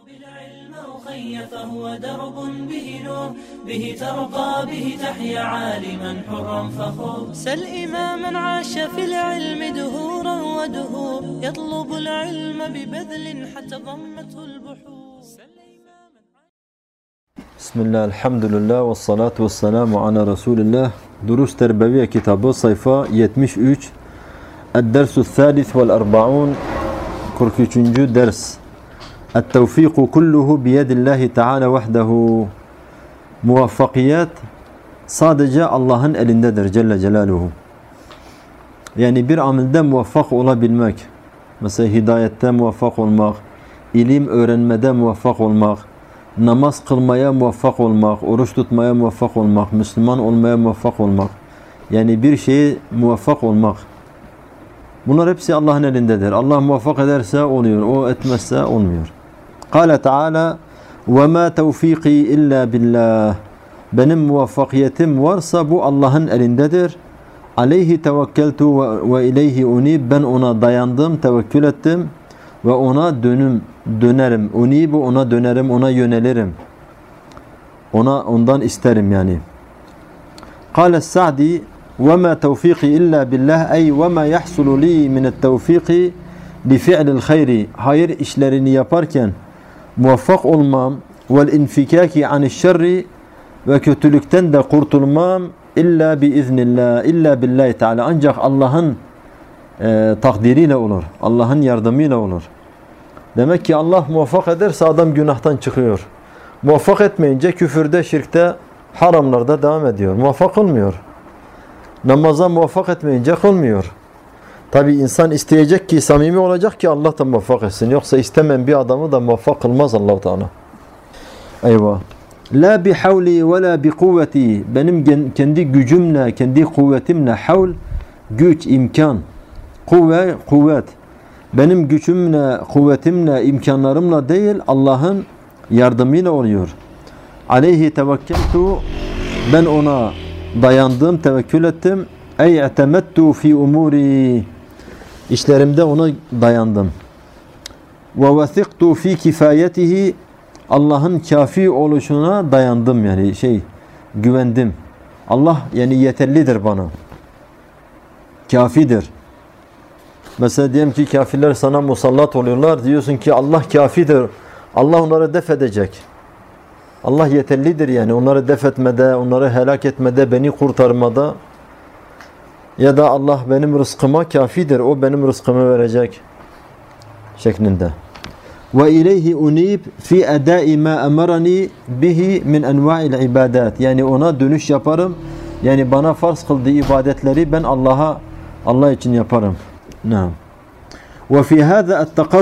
بالعلم أخي فهو درب به نور به ترقى به تحيا عالما حرا فخور سل إماما عاش في العلم دهورا ودهور يطلب العلم ببذل حتى ضمته البحور بسم الله الحمد لله والصلاة والسلام على رسول الله. Duruş Terbiye kitabı sayfa 73 الدرس الثالث والأربعون 43. ders التوفيق كله بيد الله تعالى وحده. Muvaffakiyet sadece Allah'ın elindedir Celle Celaluhu. Yani bir amelde muvaffak olabilmek, mesela hidayette muvaffak olmak, ilim öğrenmede muvaffak olmak, namaz kılmaya muvaffak olmak, oruç tutmaya muvaffak olmak, Müslüman olmaya muvaffak olmak, yani bir şeye muvaffak olmak, bunlar hepsi Allah'ın elindedir. Allah muvaffak ederse oluyor, o etmezse olmuyor. Kâle Teala وَمَا تَوْفِيقِي إِلَّا بِاللّٰهِ. Benim muvaffakiyetim varsa bu Allah'ın elindedir. Aleyhi tevekkeltu ve ileyhi unib. Ben ona dayandım, tevekkül ettim ve ona dönerim. Unibu, ona dönerim, ona yönelirim. Ondan isterim yani. Kâle Sa'di وَمَا تَوْفِيقِي إِلَّا بِاللّٰهِ اَيْ وَمَا يَحْصُلُ لِي مِنَ التَّوْفِيقِ لِفِعْلِ الْخَيْرِ. Hayır işlerini yaparken muvaffak olmam vel infikaki anişşerri ve kötülükten de kurtulmam illa biiznillah illa billahi teala, ancak Allah'ın takdiriyle olur, Allah'ın yardımıyla olur. Demek ki Allah muvaffak ederse adam günahtan çıkıyor. Muvaffak etmeyince küfürde, şirkte, haramlarda devam ediyor. Muvaffak olmuyor. Namaza muvaffak etmeyince kılmıyor. Tabi insan isteyecek ki, samimi olacak ki Allah da muvaffak etsin. Yoksa istemeyen bir adamı da muvaffak kılmaz Allah-u Teala. Eyvah. La bi havli ve la bi kuvveti. Benim kendi gücümle, kendi kuvvetimle, havl, güç, imkan. Kuvvet. Benim gücümle, kuvvetimle, imkanlarımla değil, Allah'ın yardımıyla oluyor. Aleyhi tevekkeltu. Ben ona dayandım, tevekkül ettim. Ey etemettu fi umuri. İşlerimde ona dayandım. Ve vesiktu fi kifayetihi. Allah'ın kafi oluşuna dayandım, yani güvendim. Allah yani yeterlidir bana. Kafidir. Mesela diyelim ki kafirler sana musallat oluyorlar. Diyorsun ki Allah kafidir. Allah onları def edecek. Allah yeterlidir yani. Onları def etmede, onları helak etmede, beni kurtarmada. Ya da Allah benim rızkıma kafidir. O benim rızkımı verecek şeklinde. Ve ileyhi unib fi adai ma emarani bihi min enva'il ibadat. Yani ona dönüş yaparım. Yani bana farz kıldığı ibadetleri ben Allah için yaparım. Naam. Ve fi hâzâ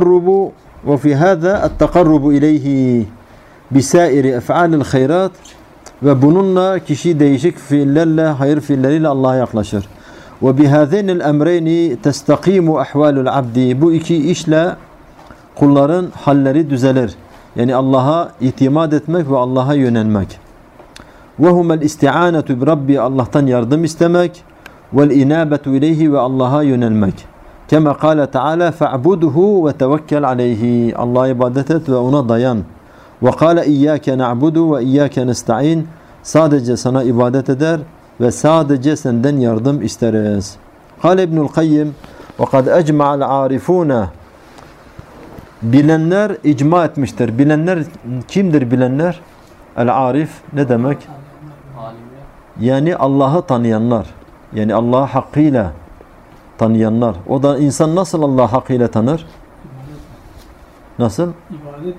et-tekarrubu ileyhi bisairi ef'alil hayrat. Ve bununla kişi değişik fiillerle, hayır fiilleriyle Allah'a yaklaşır. Ve bihâzînil emreyni testakimu ahvalul abdi. Bu iki işle kulların halleri düzelir. Yani Allah'a itimat etmek ve Allah'a yönelmek. Ve humel isti'anetu bi Rabbi. Allah'tan yardım istemek. Vel inabetu ileyhi ve Allah'a yönelmek. Kema kâle Teala fe'buduhu ve tevekkel aleyhi. Allah'a ibadet et ve ona dayan. Ve kâle iyyâke na'budu ve iyyâke nesta'in. Sadece sana ibadet eder ve sadece senden yardım isteriz. Kâle İbnül Kayyim ve kad ecma'al arifûne. Bilenler icma etmiştir. Bilenler kimdir bilenler? El-arif ne demek? Yani Allah'ı tanıyanlar. Yani Allah'ı hakkıyla tanıyanlar. O da insan nasıl Allah'ı hakkıyla tanır? Nasıl? İbadet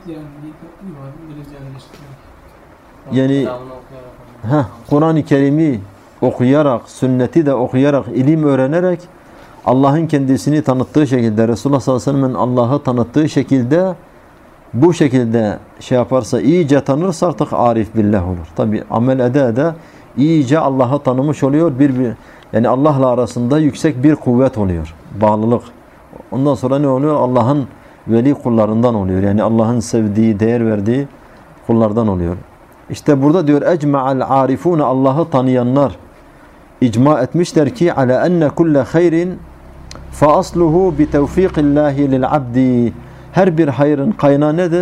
yani Kur'an-ı Kerim'i okuyarak, sünneti de okuyarak, ilim öğrenerek Allah'ın kendisini tanıttığı şekilde, Resulullah sallallahu aleyhi ve sellem'in Allah'ı tanıttığı şekilde, bu şekilde yaparsa, iyice tanırsa artık arif billah olur. Tabi amel ede iyice Allah'ı tanımış oluyor. Yani Allah'la arasında yüksek bir kuvvet oluyor. Bağlılık. Ondan sonra ne oluyor? Allah'ın veli kullarından oluyor. Yani Allah'ın sevdiği, değer verdiği kullardan oluyor. İşte burada diyor ecma'al arifune, Allah'ı tanıyanlar icma etmişler ki ala enne kulle hayrin fa asluhu bi tevfiqillahi lil abdi. Her bir hayrın kaynağı nedir?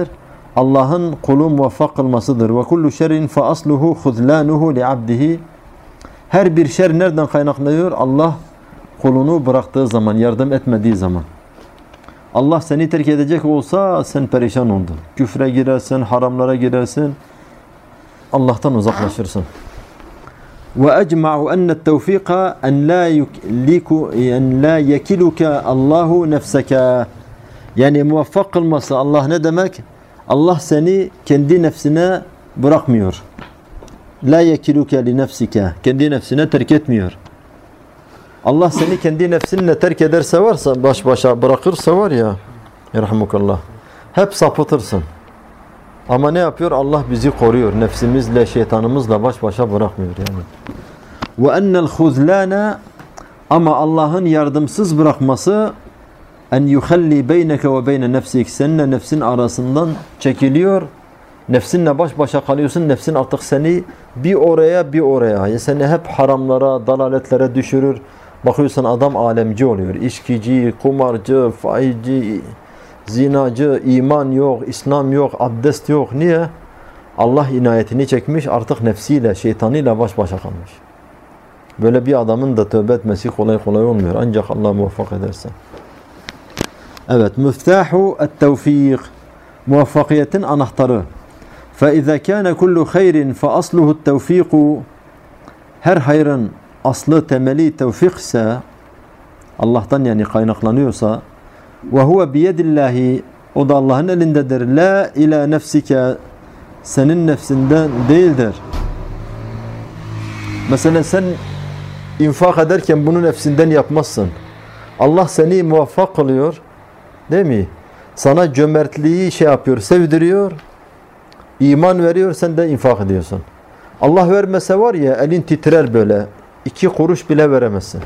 Allah'ın kulu muvaffak kılmasıdır. Ve kullu şerrin fe asluhu huzlanuhu li abdihi. Her bir şer nereden kaynaklanıyor? Allah kulunu bıraktığı zaman, yardım etmediği zaman. Allah seni terk edecek olsa sen perişan oldun. Küfre girersin, haramlara girersin. Allah'tan uzaklaşırsın. Ve ecma'u enne't tevfika en la yekiluka Allahu nefseka. Yani muvaffak kılması Allah ne demek? Allah seni kendi nefsine bırakmıyor. La yekiluka li nefsika. Kendi nefsine terk etmiyor. Allah seni kendi nefsinle terk ederse varsa, baş başa bırakırsa var ya, yerhamukallah, hep sapıtırsın. Ama ne yapıyor? Allah bizi koruyor. Nefsimizle, şeytanımızla baş başa bırakmıyor yani. Ve ennel huzlana, ama Allah'ın yardımsız bırakması, en yuhalli beyneke ve beyne nefsik, seninle nefsin arasından çekiliyor. Nefsinle baş başa kalıyorsun. Nefsin artık seni bir oraya bir oraya. Yani seni hep haramlara, dalaletlere düşürür. Bakıyorsun adam alemci oluyor. İçkici, kumarcı, faizci, zinacı, iman yok, İslam yok, abdest yok. Niye? Allah inayetini çekmiş, artık nefsiyle, şeytanıyla baş başa kalmış. Böyle bir adamın da tövbe etmesi kolay kolay olmuyor. Ancak Allah muvaffak ederse. Evet, müftahu et-tevfik. Muvaffakiyetin anahtarı. فَاِذَا كَانَ كُلُّ خَيْرٍ فَأَصْلُهُ التَّوْفِيقُ. Her hayrın aslı, temeli tevfik ise, Allah'tan yani kaynaklanıyorsa, وَهُوَ بِيَدِ اللّٰهِ, o da Allah'ın elindedir. لَا اِلَى نَفْسِكَ, senin nefsinden değildir. Mesela sen infak ederken bunu nefsinden yapmazsın. Allah seni muvaffak kılıyor. Değil mi? Sana cömertliği şey yapıyor, sevdiriyor. İman veriyor, sen de infak ediyorsun. Allah vermese var ya, elin titrer böyle. 2 kuruş bile veremezsin.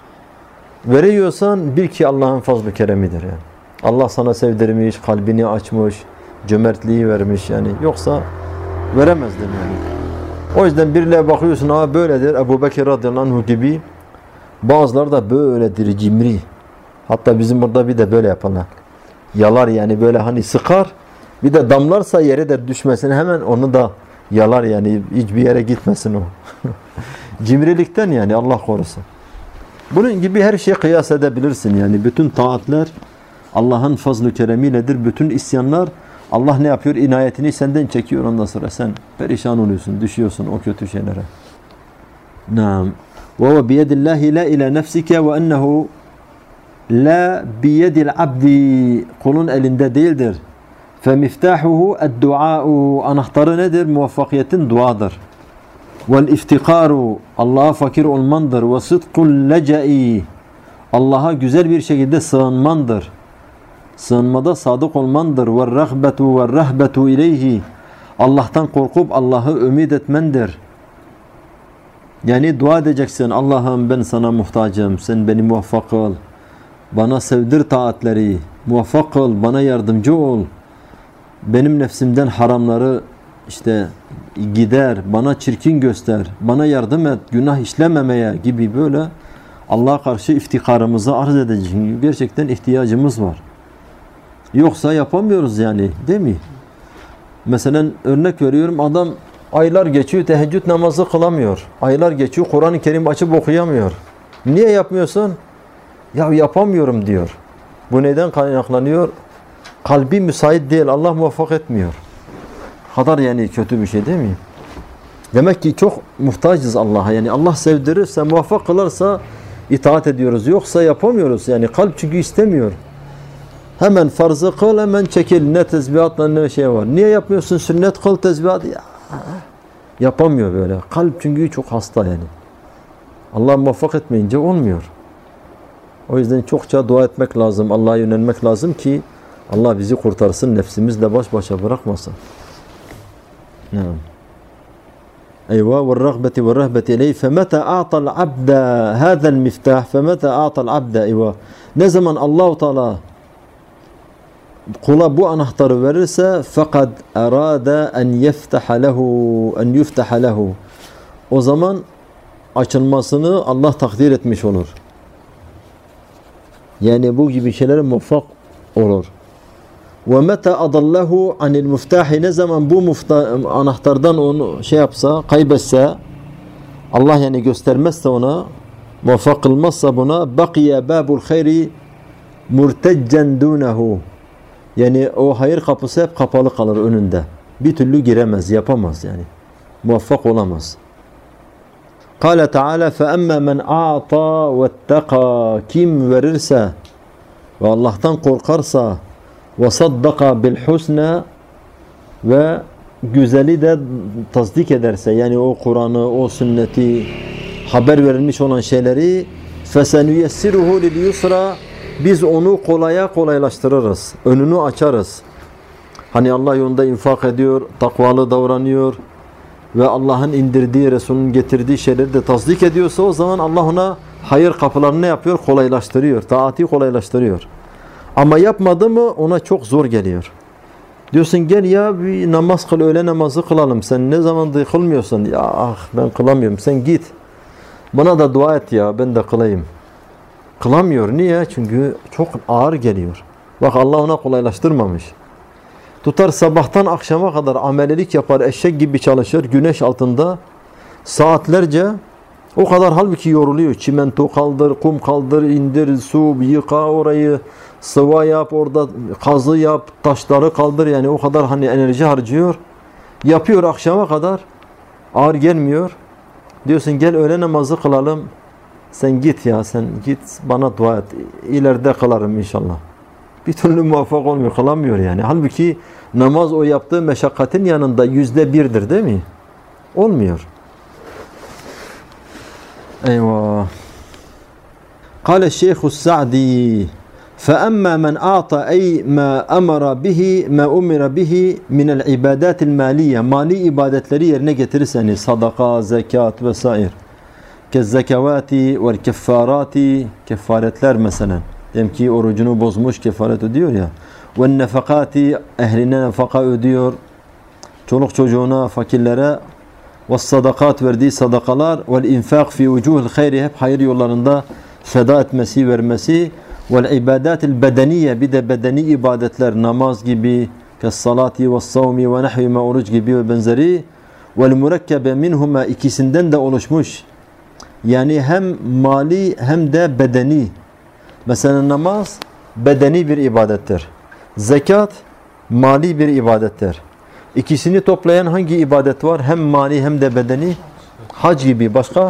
Veriyorsan bil ki Allah'ın fazl-ı keremidir yani. Allah sana sevdirmiş, kalbini açmış, cömertliği vermiş yani. Yoksa veremezdin yani. O yüzden biriyle bakıyorsun, ha böyledir. Ebu Bekir radıyallahu anh gibi. Bazıları da böyledir, cimri. Hatta bizim burada bir de böyle yapanlar. Yalar yani, böyle hani sıkar. Bir de damlarsa yere de düşmesin, hemen onu da yalar yani, hiçbir yere gitmesin o. Cimrilikten yani, Allah korusun. Bunun gibi her şeyi kıyas edebilirsin yani. Bütün taatler Allah'ın fazl-ı keremiyledir. Bütün isyanlar Allah ne yapıyor? İnayetini senden çekiyor, ondan sonra sen perişan oluyorsun, düşüyorsun o kötü şeylere. Naam. وَوَ بِيَدِ اللّٰهِ لَا اِلَى نَفْسِكَ وَاَنَّهُ لَا بِيَدِ الْعَبْدِ, kulun elinde değildir. فَمِفْتَاحُهُ الدُّعَاءُ, anahtarı nedir? Muvaffakiyetin duadır. وَالْاِفْتِقَارُ, Allah'a fakir olmandır. وَصِدْقُ اللَّجَئِ, Allah'a güzel bir şekilde sığınmandır. Sığınmada sadık olmandır. وَالرَّغْبَةُ وَالرَّهْبَةُ اِلَيْهِ, Allah'tan korkup Allah'ı ümit etmendir. Yani dua edeceksin. Allah'ım ben sana muhtacım. Sen beni muvaffak kıl. Bana sevdir taatleri. Muvaffak kıl. Bana yardımcı ol. Benim nefsimden haramları işte gider. Bana çirkin göster. Bana yardım et. Günah işlememeye gibi böyle Allah'a karşı iftikarımızı arz edeceğiz. Gerçekten ihtiyacımız var. Yoksa yapamıyoruz yani. Değil mi? Mesela örnek veriyorum, adam aylar geçiyor, teheccüd namazı kılamıyor. Aylar geçiyor, Kur'an-ı Kerim açıp okuyamıyor. Niye yapmıyorsun? Ya yapamıyorum diyor. Bu neden kaynaklanıyor? Kalbi müsait değil, Allah muvaffak etmiyor. Kadar yani kötü bir şey değil mi? Demek ki çok muhtacız Allah'a. Yani Allah sevdirirse, muvaffak kılarsa itaat ediyoruz. Yoksa yapamıyoruz. Yani kalp çünkü istemiyor. Hemen farzı kıl, hemen çekil. Ne tesbihatla ne şey var. Niye yapmıyorsun? Sünnet kıl, tesbihat. Ya, yapamıyor böyle. Kalp çünkü çok hasta yani. Allah muvaffak etmeyince olmuyor. O yüzden çokça dua etmek lazım. Allah'a yönelmek lazım ki Allah bizi kurtarsın. Nefsimizle baş başa bırakmasın. Eyvah ve rağbeti ve rahbeti ileyh. Femete a'tal abda hâzel miftah. Femete a'tal abda. Eyvah. Ne zaman Allah-u Teala kula bu anahtarı verirse fakat arada en yuftaha lehu, o zaman açılmasını Allah takdir etmiş olur. Yani bu gibi şeylere muvaffak olur. Ve meta adallahu anil muftahi, ne zaman bu anahtardan onu şey yapsa, kaybetse, Allah yani göstermezse ona, muvaffak kılmazsa buna, bakiye babul hayri murteccen dunehu, yani o hayır kapısı hep kapalı kalır önünde. Bir türlü giremez, yapamaz yani. Muvaffak olamaz. Kâle Teala فَأَمَّا مَنْ أَعْطَى وَاتَّقَى, kim verirse ve Allah'tan korkarsa, وَصَدَّقَ بِالْحُسْنَى, ve güzeli de tasdik ederse, yani o Kur'an'ı, o sünneti, haber verilmiş olan şeyleri, فَسَنُيَسِّرُهُ لِلْيُسْرَى, biz onu kolaylaştırırız, önünü açarız. Hani Allah yolunda infak ediyor, takvalı davranıyor ve Allah'ın indirdiği, Resul'ün getirdiği şeyleri de tasdik ediyorsa, o zaman Allah ona hayır kapılarını ne yapıyor? Kolaylaştırıyor, taati kolaylaştırıyor. Ama yapmadı mı ona çok zor geliyor. Diyorsun gel ya bir namaz kıl, öğle namazı kılalım. Sen ne zamandır kılmıyorsun? Ya ben kılamıyorum. Sen git. Bana da dua et ya, ben de kılayım. Kılamıyor. Niye? Çünkü çok ağır geliyor. Bak Allah ona kolaylaştırmamış. Tutar sabahtan akşama kadar amelelik yapar, eşek gibi çalışır güneş altında saatlerce, o kadar halbuki yoruluyor. Çimento kaldır, kum kaldır, indir, su yıka orayı, sıva yap, orada kazı yap, taşları kaldır, yani o kadar hani enerji harcıyor. Yapıyor akşama kadar, ağır gelmiyor. Diyorsun gel öğle namazı kılalım. Sen git ya, sen git bana dua et. İleride kılarım inşallah. Bir türlü muvaffak olmuyor, kılamıyor yani. Halbuki namaz o yaptığı meşakkatin yanında %1'dir değil mi? Olmuyor. Eyvah. Kâle Şeyhus Sa'di فَأَمَّا مَنْ أَعْطَى اَيْ مَا أَمَرَ بِهِ مَا أُمِرَ بِهِ مِنَ الْعِبَادَاتِ الْمَالِيَّةِ, mali ibadetleri yerine getirirseniz, sadaka, zekat vesaire. Kezzekavati vel keffarati, kefaretler mesela. Diyelim ki orucunu bozmuş, kefaret ödüyor ya. Ve nefakati, ehline nefaka ödüyor. Çoluk çocuğuna, fakirlere. Ve sadakat, verdiği sadakalar. Ve infak fi vucuhul hayri, hep hayır yollarında feda etmesi, vermesi. Ve ibadatil bedeniye, bir de bedeni ibadetler, namaz gibi, kessalati ve savmi ve nehvi, oruç gibi ve benzeri. Ve mürekkebe minhuma, ikisinden de oluşmuş. Yani hem mali hem de bedeni. Mesela namaz bedeni bir ibadettir. Zekat mali bir ibadettir. İkisini toplayan hangi ibadet var? Hem mali hem de bedeni. Hac gibi, başka?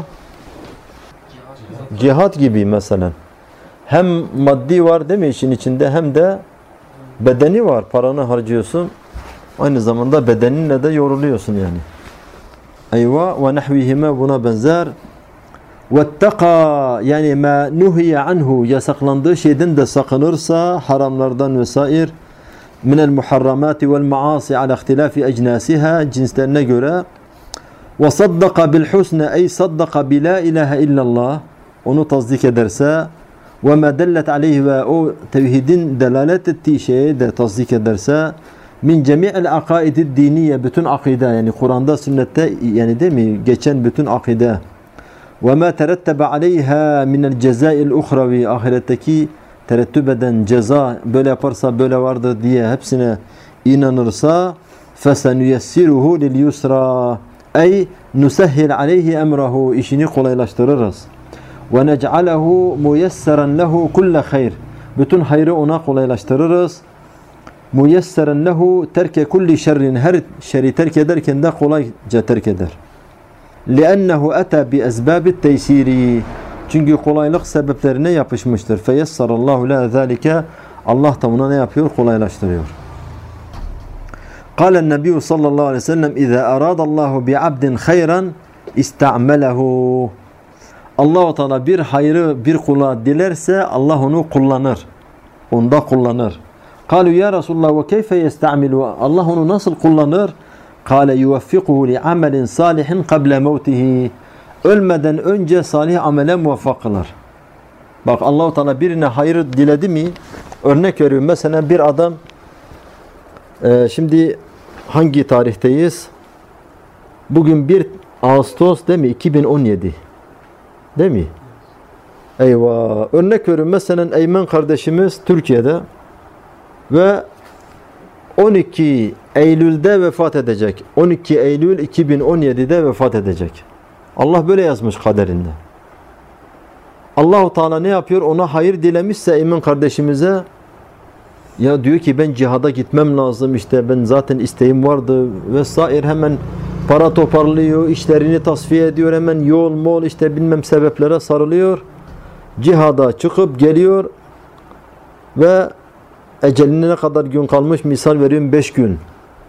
Cihad gibi mesela. Hem maddi var değil mi işin içinde, hem de bedeni var. Paranı harcıyorsun. Aynı zamanda bedeninle de yoruluyorsun yani. Eyvah ve nehvihime, buna benzer. وَاتَّقَى, yani مَا نُهِيَ عَنْهُ, yasaklandığı şeyden de sakınırsa, haramlardan vesaire, مِنَ الْمُحَرَّمَاتِ وَالْمَعَاصِ عَلَى اخْتِلَافِ اَجْنَاسِهَا, cinslerine göre. وَصَدَّقَ بِالْحُسْنَ, ey صَدَّقَ بِلَا اِلَٰهَ اِلَّا اللّٰهِ, onu tasdik ederse, وَمَا دَلَّتْ عَلَيْهِ, ve o tevhidin delalet ettiği şeye de tasdik ederse, min cemi'il akaid diniye, bütün akide, yani Kur'an'da, sünnette, yani değil mi, geçen bütün akide. وَمَا تَرَتَّبَ عَلَيْهَا مِنَ الْجَزَاءِ الْاُخْرَوِي, ahiretteki terettüp eden ceza, böyle yaparsa böyle vardır diye hepsine inanırsa, فَسَنُيَسِّرُهُ لِلْيُسْرَى, ey nusehhil aleyhi emrahu, işini kolaylaştırırız. وَنَجْعَلَهُ مُيَسَّرًا لَهُ كُلَّ خَيْرٍ, bütün hayrı ona kolaylaştırırız. مُيَسَّرًا لَهُ terke kulli şerrin, her şerri terk ederken de kolayca terk eder. لِأَنَّهُ أَتَى بِأَزْبَابِ التَّيْسِيرِ, çünkü kolaylık sebeplerine yapışmıştır. فَيَسَّرَ اللّٰهُ لَا ذَٰلِكَ, Allah da ona ne yapıyor? Kolaylaştırıyor. قال النبي sallallahu aleyhi ve sellem اِذَا أَرَادَ اللّٰهُ بِعَبْدٍ خَيْرًا اِسْتَعْمَلَهُ, Allah-u Teala bir hayrı bir kula dilerse Allah onu kullanır. Onda kullanır. قالوا ya Resulullah وَكَيْفَ يَسْتَعْمِلُ, Allah onu nasıl kullanır? قال يُوَفِّقُهُ لِعَمَلٍ صَالِحٍ قَبْلَ مَوْتِهِ, ölmeden önce salih amele muvaffak kılar. Bak Allah-u Teala birine hayır diledi mi, örnek veriyorum, mesela bir adam, şimdi hangi tarihteyiz? Bugün 1 Ağustos değil mi? 2017 değil mi? Eyvah. Örnek veriyorum, mesela Eymen kardeşimiz Türkiye'de ve 12 Eylül'de vefat edecek. 12 Eylül 2017'de vefat edecek. Allah böyle yazmış kaderinde. Allah-u Teala ne yapıyor? Ona hayır dilemişse Emin kardeşimize, ya diyor ki ben cihada gitmem lazım, işte ben zaten isteğim vardı vesaire, hemen para toparlıyor, işlerini tasfiye ediyor, hemen yol mol işte bilmem sebeplere sarılıyor. Cihada çıkıp geliyor ve eceline ne kadar gün kalmış, misal veriyorum 5 gün.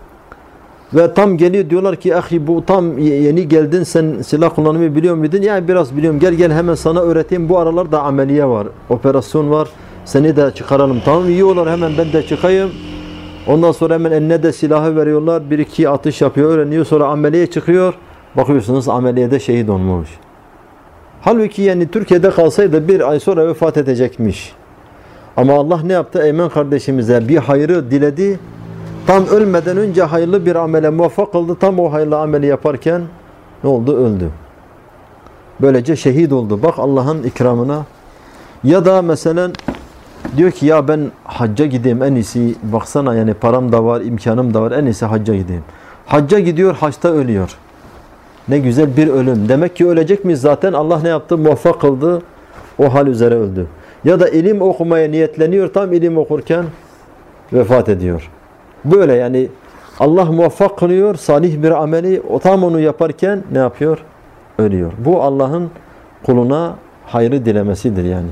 Ve tam geliyor, diyorlar ki ahi bu tam yeni geldin, sen silah kullanmayı biliyor muydun? Ya biraz biliyorum, gel hemen sana öğreteyim, bu aralarda ameliye var, operasyon var, seni de çıkaralım. Tamam, iyi olur, hemen ben de çıkayım. Ondan sonra hemen eline de silahı veriyorlar, bir iki atış yapıyor, öğreniyor, sonra ameliye çıkıyor. Bakıyorsunuz ameliyede şehit olmuş. Halbuki yani Türkiye'de kalsaydı bir ay sonra vefat edecekmiş. Ama Allah ne yaptı? Eymen kardeşimize bir hayrı diledi. Tam ölmeden önce hayırlı bir amele muvaffak oldu. Tam o hayırlı ameli yaparken ne oldu? Öldü. Böylece şehit oldu. Bak Allah'ın ikramına. Ya da mesela diyor ki ya ben hacca gideyim en iyisi. Baksana yani param da var, imkanım da var. En iyisi hacca gideyim. Hacca gidiyor, haçta ölüyor. Ne güzel bir ölüm. Demek ki ölecek miyiz zaten? Allah ne yaptı? Muvaffak kıldı. O hal üzere öldü. Ya da ilim okumaya niyetleniyor. Tam ilim okurken vefat ediyor. Böyle yani Allah muvaffak kılıyor salih bir ameli. O tam onu yaparken ne yapıyor? Ölüyor. Bu Allah'ın kuluna hayrı dilemesidir yani.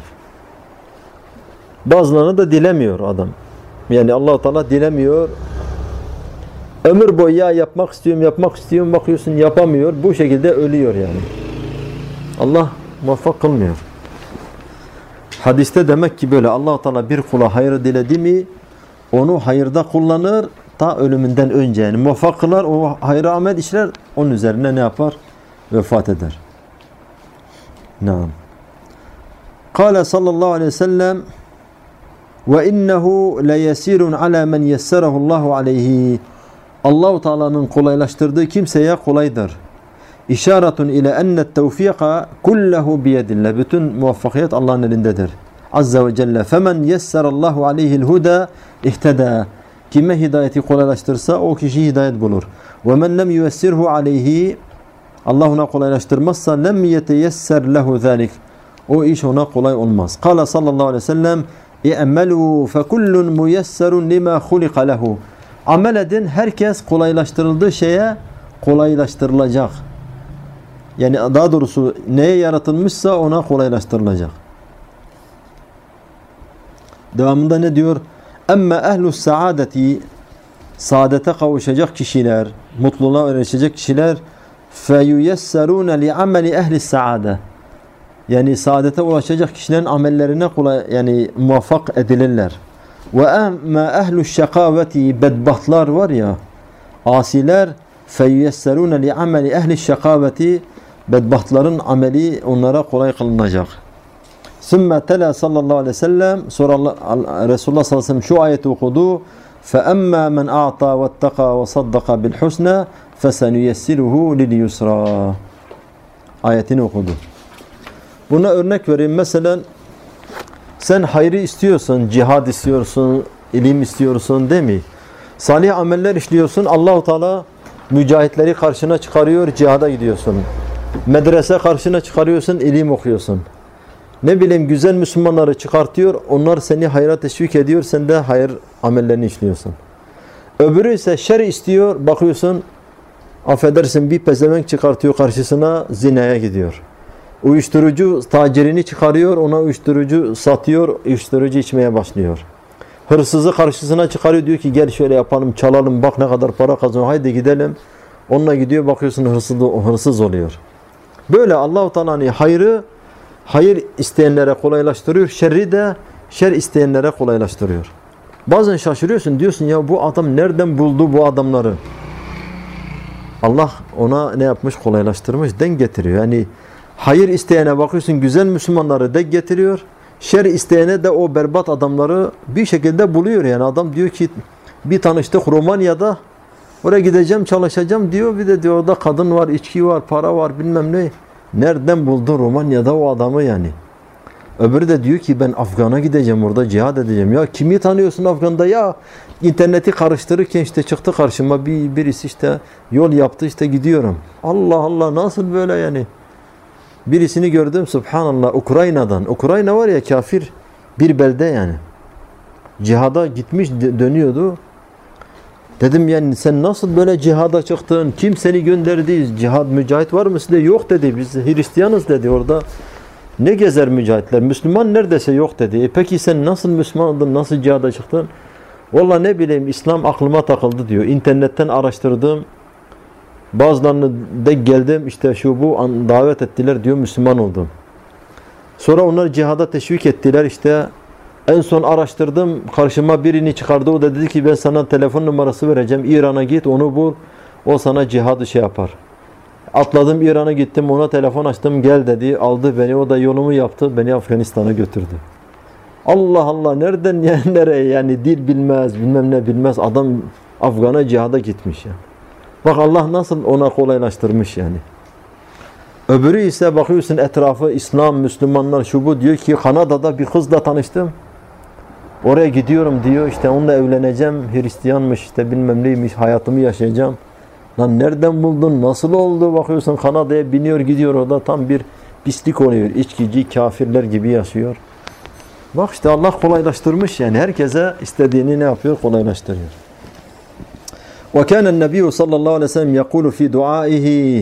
Bazılarını da dilemiyor adam. Yani Allah-u Teala dilemiyor. Ömür boyu ya yapmak istiyorum, bakıyorsun yapamıyor. Bu şekilde ölüyor yani. Allah muvaffak kılmıyor. Hadiste demek ki böyle Allah-u Teala bir kula hayrı diledi mi onu hayırda kullanır ta ölümünden önce. Yani muvaffak kılar, o hayrı amel işler, onun üzerine ne yapar? Vefat eder. Naam. Kâle sallallahu aleyhi ve sellem ve innehu leyesirun ala men yesserahu'llahu aleyhi. Allah-u Teala'nın kolaylaştırdığı kimseye kolaydır. İşaretun ile ennet tevfika kullehu biyedillah. Bütün muvaffakiyet Allah'ın elindedir. Azze ve Celle. Femen yesserallahu aleyhil huda ihteda. Kime hidayeti kolaylaştırsa o kişi hidayet bulur. Ve men lem yessirhu aleyhi, Allah ona kolaylaştırmazsa lem yeteyesser lehu zalik. O iş ona kolay olmaz. Kâle sallallahu aleyhi ve sellem i'melû fekullun muyesserun lima hulika lehu. Amel edin, herkes kolaylaştırıldığı şeye kolaylaştırılacak. Yani daha doğrusu neye yaratılmışsa ona kolaylaştırılacak. Devamında ne diyor? Emme ehlus saadeti, saadete kavuşacak kişiler, mutluluğa erişecek kişiler feyuyesserûne li'ameli ehlis saade. Yani saadete ulaşacak kişilerin amellerine kolay, yani muvaffak edilirler. Ve emme ehlus şakaveti, bedbahtlar var ya, asiler feyuyesserûne li'ameli ehlis şakaveti, bedbahtların ameli onlara kolay kılınacak. Sümme tela sallallahu aleyhi ve sellem, sonra Resulullah sallallahu aleyhi ve sellem şu ayeti okudu. فَأَمَّا مَنْ أَعْطَى وَاتَّقَى وَصَدَّقَ بِالْحُسْنَى فَسَنُيَسِّرُهُ لِلْيُسْرَى ayetini okudu. Buna örnek vereyim. Mesela sen hayrı istiyorsun, cihad istiyorsun, ilim istiyorsun değil mi? Salih ameller işliyorsun. Allah-u Teala mücahitleri karşına çıkarıyor, cihada gidiyorsun. Medrese karşına çıkarıyorsun, ilim okuyorsun. Ne bileyim güzel Müslümanları çıkartıyor, onlar seni hayra teşvik ediyor, sen de hayır amellerini işliyorsun. Öbürü ise şer istiyor, bakıyorsun, affedersin bir pezevenk çıkartıyor karşısına, zinaya gidiyor. Uyuşturucu tacirini çıkarıyor, ona uyuşturucu satıyor, uyuşturucu içmeye başlıyor. Hırsızı karşısına çıkarıyor, diyor ki gel şöyle yapalım, çalalım, bak ne kadar para kazanıyor, haydi gidelim. Onunla gidiyor, bakıyorsun hırsız oluyor. Böyle Allah-u Teala'nın hayrı, hayır isteyenlere kolaylaştırıyor, şerri de şer isteyenlere kolaylaştırıyor. Bazen şaşırıyorsun, diyorsun ya bu adam nereden buldu bu adamları? Allah ona ne yapmış? Kolaylaştırmış, denk getiriyor. Yani hayır isteyene bakıyorsun, güzel Müslümanları denk getiriyor. Şer isteyene de o berbat adamları bir şekilde buluyor. Yani adam diyor ki bir tanıştık Romanya'da, oraya gideceğim, çalışacağım diyor. Bir de diyor orada kadın var, içki var, para var, bilmem ne. Nereden buldu Romanya'da o adamı yani? Öbürü de diyor ki ben Afgan'a gideceğim, orada cihad edeceğim. Ya kimi tanıyorsun Afgan'da? Ya interneti karıştırırken işte çıktı karşıma birisi işte yol yaptı, işte gidiyorum. Allah Allah, nasıl böyle yani? Birisini gördüm, subhanallah, Ukrayna'dan. Ukrayna var ya, kafir bir belde yani. Cihada gitmiş, dönüyordu. Dedim yani sen nasıl böyle cihada çıktın? Kim seni gönderdi? Cihad, mücahit var mı sizde? Yok dedi. Biz Hristiyanız dedi orada. Ne gezer mücahitler? Müslüman neredeyse yok dedi. Peki sen nasıl Müslüman oldun? Nasıl cihada çıktın? Vallahi ne bileyim, İslam aklıma takıldı diyor. İnternetten araştırdım. Bazılarını da geldim, işte şu bu davet ettiler diyor, Müslüman oldum. Sonra onlar cihada teşvik ettiler işte. En son araştırdım, karşıma birini çıkardı. O da dedi ki ben sana telefon numarası vereceğim. İran'a git, onu bul. O sana cihadı şey yapar. Atladım, İran'a gittim, ona telefon açtım, gel dedi. Aldı beni, o da yolumu yaptı. Beni Afganistan'a götürdü. Allah Allah, nereden yani nereye, yani dil bilmez, bilmem ne bilmez. Adam Afgan'a cihada gitmiş ya. Bak Allah nasıl ona kolaylaştırmış yani. Öbürü ise bakıyorsun etrafı İslam, Müslümanlar, şu bu, diyor ki Kanada'da bir kızla tanıştım. Oraya gidiyorum diyor, işte onunla evleneceğim, Hristiyanmış, işte bilmem neymiş, hayatımı yaşayacağım. Lan nereden buldun, nasıl oldu? Bakıyorsun Kanada'ya biniyor gidiyor, orada tam bir pislik oluyor. İçkici, kafirler gibi yaşıyor. Bak işte Allah kolaylaştırmış yani, herkese istediğini ne yapıyor? Kolaylaştırıyor. وَكَانَ النَّبِيُّ sallallahu aleyhi ve sellem يَقُولُ فِي دُعَائِهِ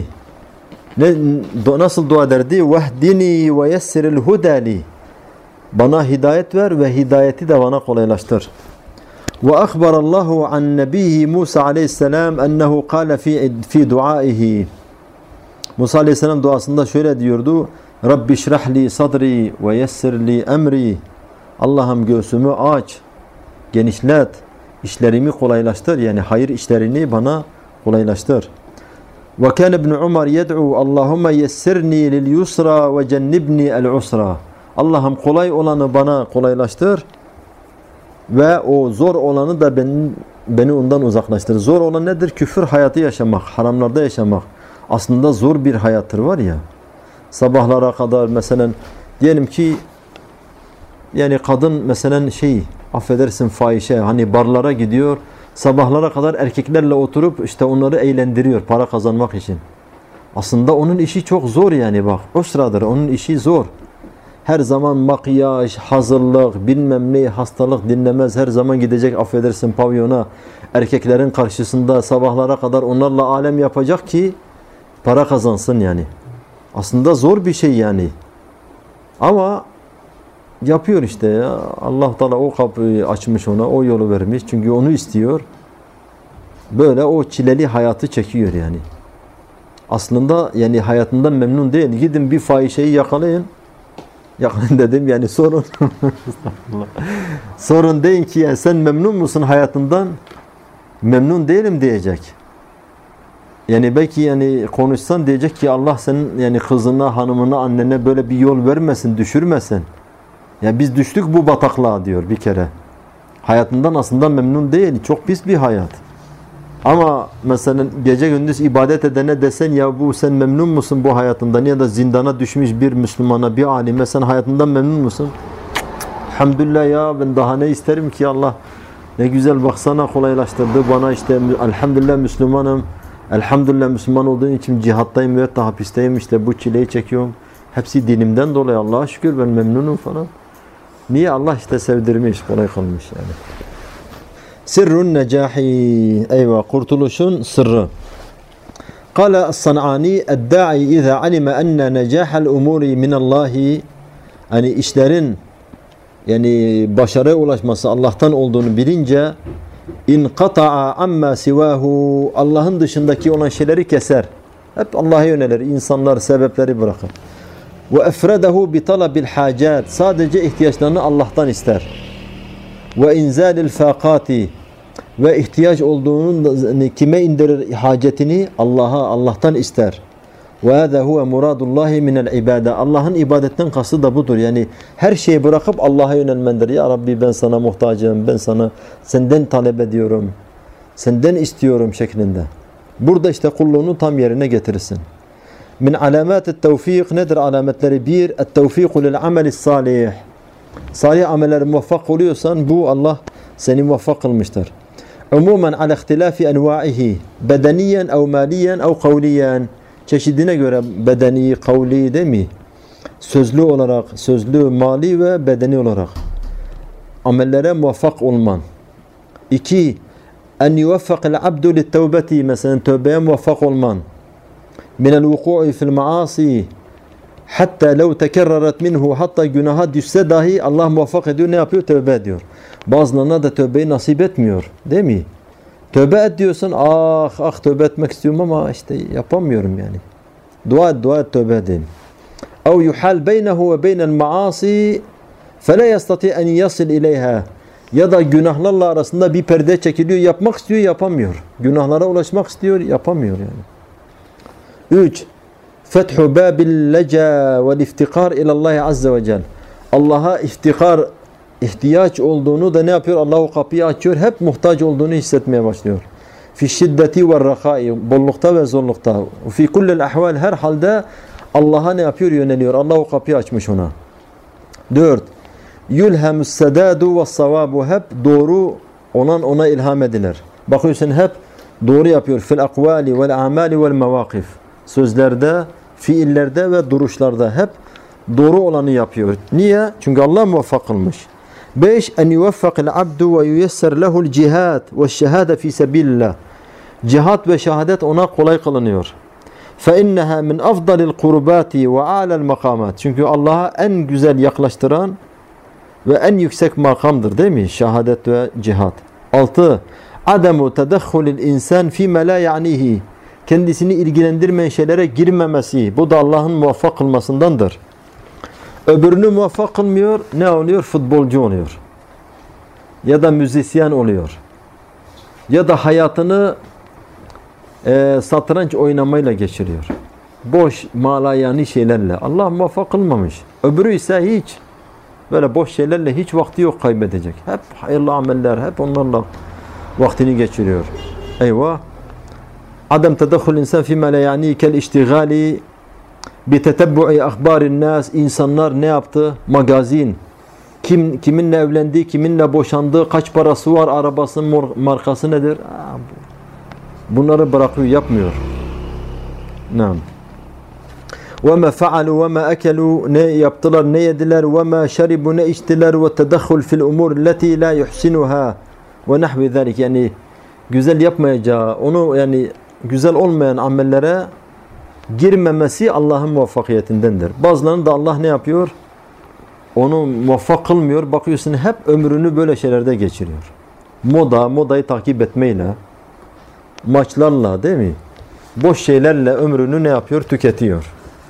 Nasıl dua ederdi? وَهْدِنِي وَيَسِّرِ الْهُدَى لِي Bana hidayet ver ve hidayeti de bana kolaylaştır. وَأَخْبَرَ اللّٰهُ عَنْ نَبِيهِ Musa aleyhisselam اَنَّهُ قَالَ فِي دُعَائِهِ Musa aleyhisselam duasında şöyle diyordu: Rabbi şrahli sadri ve yessirli emri. Allah'ım göğsümü aç, genişlet, işlerimi kolaylaştır, yani hayır işlerini bana kolaylaştır. Ve kâne ibn Umar yed'u Allahümme yessirni lil yusra ve cennibni el usra. Allah'ım kolay olanı bana kolaylaştır ve o zor olanı da beni ondan uzaklaştır. Zor olan nedir? Küfür hayatı yaşamak, haramlarda yaşamak. Aslında zor bir hayattır var ya. Sabahlara kadar mesela diyelim ki yani kadın mesela affedersin fahişe, hani barlara gidiyor, sabahlara kadar erkeklerle oturup işte onları eğlendiriyor para kazanmak için. Aslında onun işi çok zor yani, bak o sıradır, onun işi zor. Her zaman makyaj, hazırlık, bilmem ne, hastalık dinlemez, her zaman gidecek affedersin pavyona, erkeklerin karşısında sabahlara kadar onlarla alem yapacak ki para kazansın yani. Aslında zor bir şey yani. Ama yapıyor işte ya. Allah Teala o kapıyı açmış ona, o yolu vermiş. Çünkü onu istiyor. Böyle o çileli hayatı çekiyor yani. Aslında yani hayatından memnun değil. Gidin bir fahişeyi yakalayın. Yakalayın dedim yani, sorun. Sorun deyin ki yani sen memnun musun hayatından? Memnun değilim diyecek. Yani belki yani konuşsan diyecek ki Allah senin yani kızına, hanımına, annene böyle bir yol vermesin, düşürmesin. Yani biz düştük bu bataklığa diyor bir kere. Hayatından aslında memnun değil. Çok pis bir hayat. Ama mesela gece gündüz ibadet edene desen ya bu sen memnun musun bu hayatından, ya da zindana düşmüş bir Müslümana, bir alime sen hayatından memnun musun? Elhamdülillah ya, ben daha ne isterim ki, Allah ne güzel baksana kolaylaştırdı bana, işte elhamdülillah Müslümanım. Elhamdülillah Müslüman olduğum için cihattayım ve hapisteyim, işte bu çileyi çekiyorum. Hepsi dinimden dolayı, Allah'a şükür ben memnunum falan. Niye? Allah işte sevdirmiş, kolay kılmış yani. Sirrun necahi, eyvah, kurtuluşun sırrı. Kâle as-San'ani eddâ'i izâ alime enne necâhel umûri minallâhi, hani işlerin yani başarıya ulaşması Allah'tan olduğunu bilince İnqata'a amma sivahu, Allah'ın dışındaki olan şeyleri keser. Hep Allah'a yönelir. İnsanlar sebepleri bırakır. Ve efredehu bi talabil hacat, sadece ihtiyaçlarını Allah'tan ister. Ve inzalil faqati, ve ihtiyaç olduğunu kime indirir hacetini? Allah'tan ister. Ve hâzâ huve muradullâhi minel ibâde, Allah'ın ibadetten kastı da budur. Yani her şeyi bırakıp Allah'a yönelmendir. Ya Rabbi ben sana muhtacım, ben senden talep ediyorum, senden istiyorum şeklinde. Burada işte kulluğunu tam yerine getirirsin. Min alamet tevfik nedir alametleri? Bir, tevfiku lil ameli salih. Salih amellere muvaffak oluyorsan bu Allah seni muvaffak kılmıştır. Umumen ala ihtilafi enva'ihi. Bedeniyen ev maliyen ev kavliyen. Çeşidine göre bedeni, kavli değil mi? Sözlü olarak, sözlü, mali ve bedeni olarak. Amellere muvaffak olman. 2. En yuvaffakil abdu lit tevbeti. Mesela tövbeye muvaffak olman. Minel vuku'i fil maasi. Hatta lev tekerreret minhu, hatta günaha düşse dahi Allah muvaffak ediyor. Ne yapıyor? Tövbe ediyor. Bazılarına da tövbeyi nasip etmiyor. Değil mi? Tövbe et diyorsun. Tövbe etmek istiyorum ama işte yapamıyorum yani. Dua et tövbe edin. Ev yuhal beynehu ve beynel maasi fela yastati en yasil ileyha. Ya da günahlarla arasında bir perde çekiliyor. Yapmak istiyor, yapamıyor. Günahlara ulaşmak istiyor, yapamıyor yani. 3. Fethu babil leca vel iftikar ilallahi azze ve cel. Allah'a ihtiyaç olduğunu da ne yapıyor? Allah o kapıyı açıyor. Hep muhtaç olduğunu hissetmeye başlıyor. Fi şiddeti ve rakâi. Bollukta ve zorlukta. Fi kullel ahval. Her halde Allah'a ne yapıyor? Yöneliyor. Allah o kapıyı açmış ona. 4. Yulhemus sedâdu ve savabu. Hep doğru ona ilham edilir. Bakıyorsun hep doğru yapıyor. Fil akvali vel amali vel mevakif. Sözlerde, fiillerde ve duruşlarda hep doğru olanı yapıyor. Niye? Çünkü Allah muvaffak kılmış. 5. En yuvaffakil abdu ve yuyesser lehul cihad ve şehade fi sebillah. Cihat ve şehadet ona kolay kılınıyor. فَاِنَّهَا مِنْ أَفْضَلِ الْقُرُبَاتِ وَعَالَ الْمَقَامَاتِ. Çünkü Allah'a en güzel yaklaştıran ve en yüksek makamdır değil mi? Şehadet ve cihat. 6. Ademu tedekhulil insan fîme la ya'nihi. Kendisini ilgilendirmeyen şeylere girmemesi. Bu da Allah'ın muvaffak kılmasındandır. Öbürünü muvaffak kılmıyor. Ne oluyor? Futbolcu oluyor. Ya da müzisyen oluyor. Ya da hayatını satranç oynamayla geçiriyor. Boş, malayani şeylerle. Allah muvaffak kılmamış. Öbürü ise hiç böyle boş şeylerle hiç vakti yok kaybedecek. Hep hayırlı ameller, hep onlarla vaktini geçiriyor. Eyvah. Adem tedakhul insan fîmâ la ya'nî kel iştigali bi tetebbu'i ahbârin nâs. İnsanlar ne yaptı? Magazin. Kiminle evlendi, kiminle boşandı, kaç parası var, arabasının markası nedir? Bunları bırakıyor, yapmıyor. Naam. وَمَا فَعَلُوا وَمَا أَكَلُوا. Ne yaptılar, ne yediler, وَمَا شَرِبُوا ne içtiler, وَتَدَخُّلْ فِي الْأُمُورِ الَّتِي لَا يُحْسِنُهَا وَنَحْوِ ذَلِكَ. Yani güzel yapmayacağı, onu yani güzel olmayan amellere girmemesi Allah'ın muvaffakiyetindendir. Bazılarını da Allah ne yapıyor? Onu muvaffak kılmıyor. Bakıyorsun hep ömrünü böyle şeylerde geçiriyor. Modayı takip etmeyle, maçlarla değil mi? Boş şeylerle ömrünü ne yapıyor? Tüketiyor.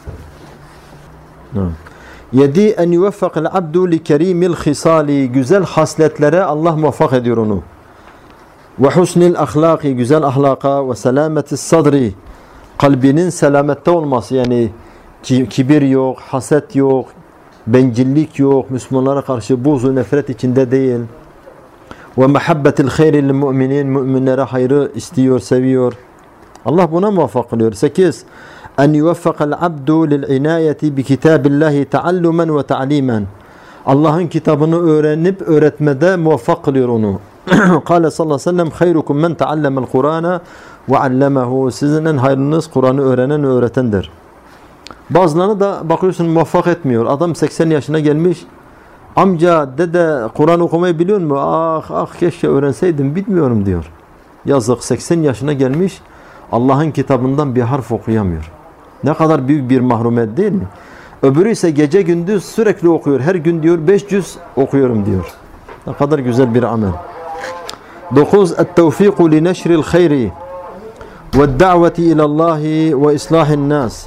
7. En yuvaffakil abdu li kerimil hisali. Güzel hasletlere Allah muvaffak ediyor onu. Ve husnil ahlaki. Güzel ahlaka. Ve selametis sadri. Kalbinin selamette olması. Yani kibir yok, haset yok, bencillik yok, Müslümanlara karşı buğzu, nefret içinde değil. Ve muhabbetil hayril müminin. Müminlere hayrı istiyor, seviyor. Allah buna muvaffak kılıyor. 8. En yuvaffakal abdu lil inayeti bi kitabillahi taallumen ve ta'limen. Allah'ın kitabını öğrenip öğretmede muvaffak kılıyor onu. Kâle sallallahu aleyhi ve sellem hayrukum men taallemel Kur'ana ve allemehu. Sizin en hayırlınız Kur'an'ı öğrenen ve öğretendir. Bazılarına da bakıyorsun muvaffak etmiyor. Adam 80 yaşına gelmiş. Amca, dede Kur'an okumayı biliyor mu? Keşke öğrenseydim, bilmiyorum diyor. Yazık, 80 yaşına gelmiş. Allah'ın kitabından bir harf okuyamıyor. Ne kadar büyük bir mahrumiyet değil mi? Öbürü ise gece gündüz sürekli okuyor. Her gün diyor 5 cüz okuyorum diyor. Ne kadar güzel bir amel. 9. Et-tevfiku li neşril hayri ve da'veti ilallahi ve islahin nas.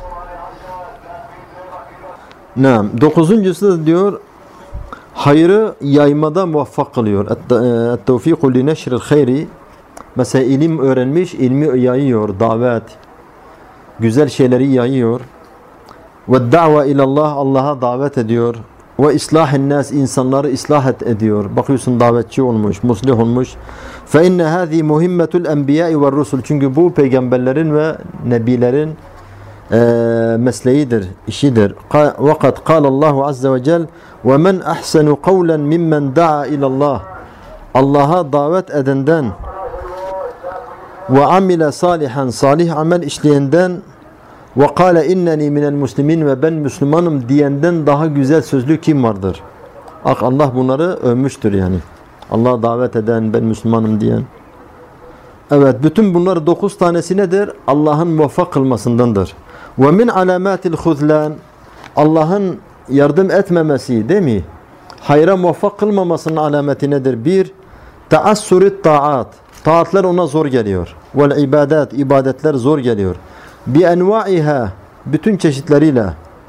Naam. 9.'sı da diyor hayrı yaymada muvaffak kılıyor. Et-tevfiku li neşril hayri. Mesela ilim öğrenmiş, ilmi yayıyor, davet, güzel şeyleri yayıyor. Ve da'va ilallah, Allah'a davet ediyor. Ve islahin nas, insanları ıslah ediyor. Bakıyorsun davetçi olmuş, muslih olmuş. Fe inne hâzî muhimmetul enbiyâi ve rusul. Çünkü bu peygamberlerin ve nebilerin mesleğidir, işidir. Vakat kâlallahu azze ve cel ve men ahsenu kavlen mimmen da'a ilallah. Allah'a davet edenden ve amile salihan, salih amel işleyenden ve kâle inneni minel muslimin, ve ben Müslümanım diyenden daha güzel sözlü kim vardır? Allah bunları övmüştür yani. Allah'a davet eden, ben Müslümanım diyen. Evet, bütün bunlar 9 tanesi nedir? Allah'ın muvaffak kılmasındandır. Ve min alamatil huzlan, Allah'ın yardım etmemesi, değil mi? Hayra muvaffak kılmamasının alameti nedir? 1. Taassurit taat. Taatlar ona zor geliyor. Vel ibadat, ibadetler zor geliyor. Bi envaiha, bütün çeşitleriyle.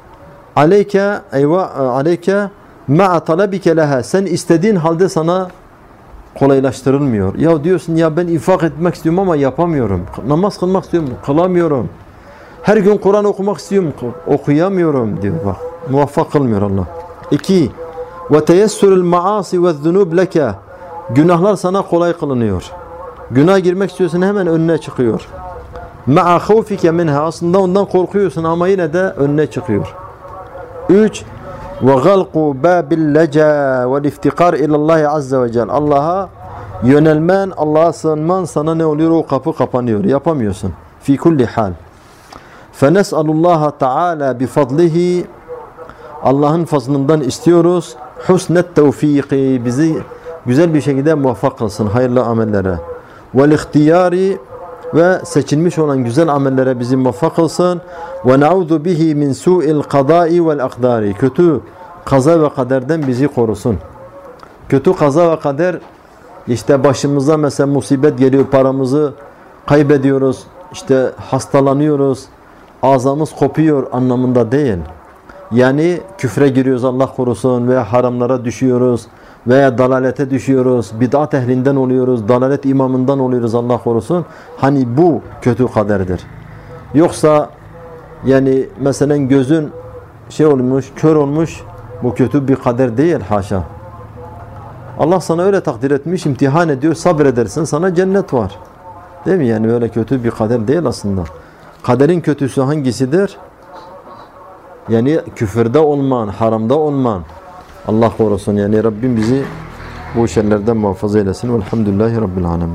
Aleyke ma'a talabike leha, sen istediğin halde sana kolaylaştırılmıyor. Ya diyorsun ya ben infak etmek istiyorum ama yapamıyorum. Namaz kılmak istiyorum, kılamıyorum. Her gün Kur'an okumak istiyorum, okuyamıyorum diyor bak. Muvaffak kılmıyor Allah. 2. Ve teyessürül maasi ve zunub leke, günahlar sana kolay kılınıyor. Günah girmek istiyorsun, hemen önüne çıkıyor. Ma'a khawfike minha, aslında ondan korkuyorsun ama yine de önüne çıkıyor. 3. Ve galqu babil leca vel iftikar ilallahi azze ve cel, Allah'a yönelmen, Allah'a sığınman, sana ne oluyor? O kapı kapanıyor. Yapamıyorsun. Fi kulli hal. Fenes'alullaha Teala bifadlihi, Allah'ın fazlından istiyoruz. Husnet tevfiki, bizi güzel bir şekilde muvaffak kılsın hayırlı amellere. Vel ihtiyari, ve seçilmiş olan güzel amellere bizi muvaffak kılsın. Ve na'udhu bihi min su'il qada'i vel akdari, kötü kaza ve kaderden bizi korusun. Kötü kaza ve kader, işte başımıza mesela musibet geliyor, paramızı kaybediyoruz, işte hastalanıyoruz, ağzımız kopuyor anlamında değil. Yani küfre giriyoruz, Allah korusun, veya haramlara düşüyoruz, veya dalalete düşüyoruz, bid'at ehlinden oluyoruz, dalalet imamından oluyoruz, Allah korusun. Hani bu kötü kaderdir. Yoksa yani mesela gözün olmuş, kör olmuş, bu kötü bir kader değil, haşa. Allah sana öyle takdir etmiş, imtihan ediyor, sabredersin, sana cennet var. Değil mi? Yani öyle kötü bir kader değil aslında. Kaderin kötüsü hangisidir? Yani küfürde olman, haramda olman. Allah korusun. Yani Rabbim bizi bu şerlerden muhafaza eylesin. Velhamdülillahi Rabbil alemin.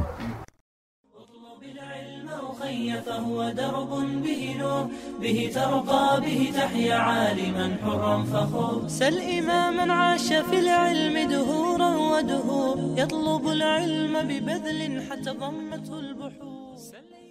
به ترقى به تحيا عالما حرا فخور سل إماما عاش في العلم دهورا ودهور يطلب العلم ببذل حتى ضمته البحور